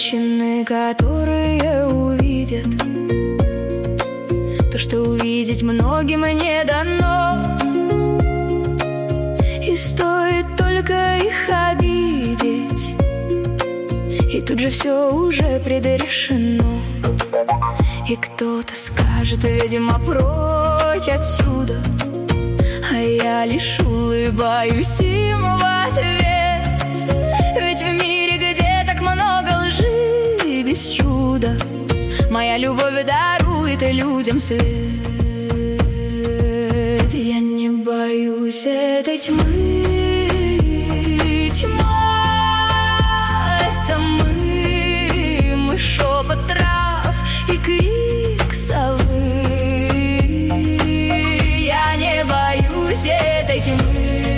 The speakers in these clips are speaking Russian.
женщины, которые увидят то, что увидеть многим не дано. И стоит только их обидеть, и тут же все уже предрешено. И кто-то скажет, видимо, прочь отсюда, а я лишь улыбаюсь им в ответ. Ведь в мире, где так много лжи и без чуда, моя любовь дарует людям свет. Я не боюсь этой тьмы. Тьма — это мы шепот трав и крик совы. Я не боюсь этой тьмы.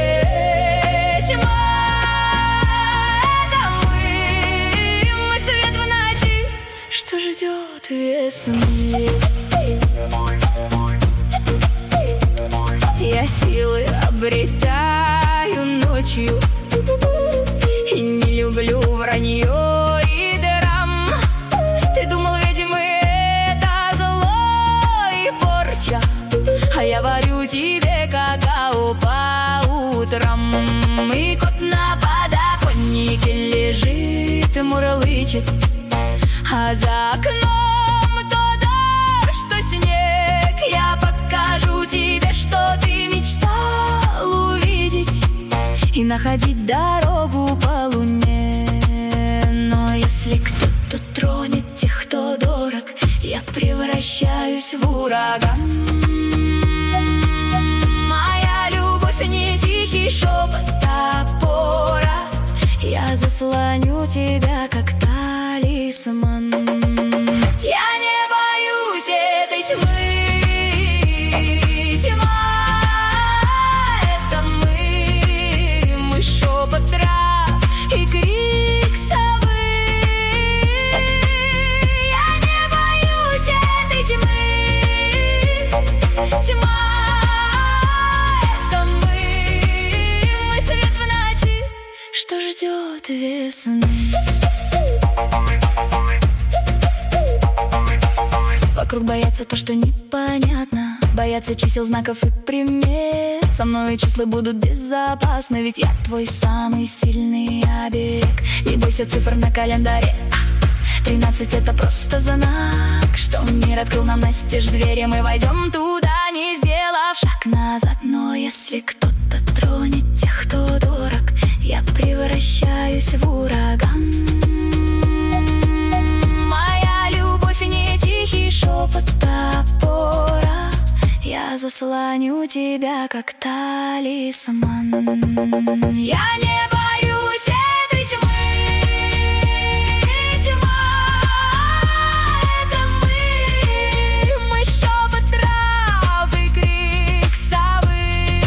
Тьма — это мы свет в ночи, что ждет весны. Я силы обретаю ночью и не люблю вранье и драм. Ты думал, видимо, это зло и порча, а я варю тебе какао по утрам. И кот на подоконнике лежит, мурлычет, а за окном то дождь, что снег. Я покажу тебе, что ты мечтал увидеть, и находить дорогу по луне. Но если кто-то тронет тех, кто дорог, я превращаюсь в ураган. Моя любовь не тихий шепот топора, я заслоню тебя, как талисман. Я не боюсь этой тьмы. Тьма — это мы шепот трав и крик совы. Я не боюсь этой тьмы. Тьма — это мы свет в ночи, что ждет весны. Вокруг боятся то, что непонятно, боятся чисел, знаков и примет. Со мной числа будут безопасны, ведь я твой самый сильный оберег. Не бойся цифр на календаре, 13 — это просто знак, что мир открыл нам настежь двери. Мы войдем туда, не сделав шаг назад. Но если кто-то тронет тех, кто дорог, я превращаюсь в ураган. Моя любовь не тихий шепот топора, я заслоню тебя, как талисман. Я не боюсь этой тьмы. Тьма — это мы шепот трав и крик совы.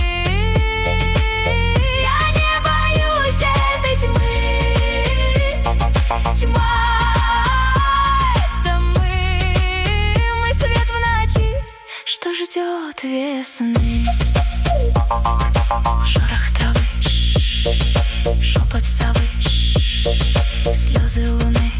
Я не боюсь этой тьмы. Тьма — это мы свет в ночи, что ждет весны. Шорох травы, шепот совы, слезы луны.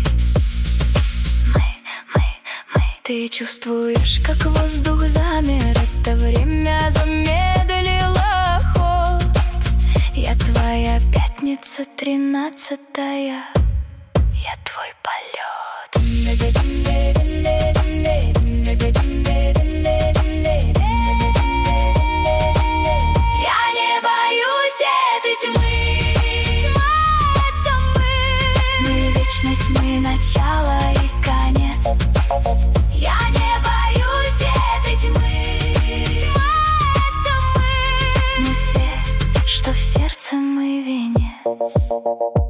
Мы. Ты чувствуешь, как воздух замер, это время замедлило ход. Я твоя пятница 13-я, я твой полет. Я не боюсь этой тьмы. Тьма — это мы вечность, мы начало и конец. Я не боюсь этой тьмы. Тьма — это мы свет, что в сердце мы венец.